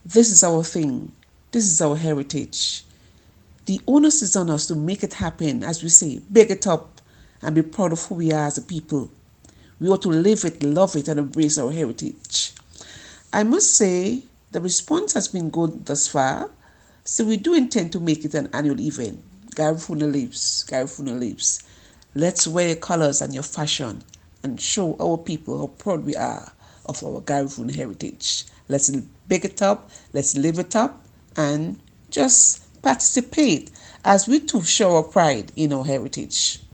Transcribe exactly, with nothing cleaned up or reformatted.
This is our thing. This is our heritage. The onus is on us to make it happen, as we say, big it up and be proud of who we are as a people. We ought to live it, love it, and embrace our heritage. I must say, the response has been good thus far, so we do intend to make it an annual event. Garifuna Lives, Garifuna Lives. Let's wear your colors and your fashion and show our people how proud we are of our Garifuna heritage. Let's big it up, let's live it up, and just participate as we too show our pride in our heritage.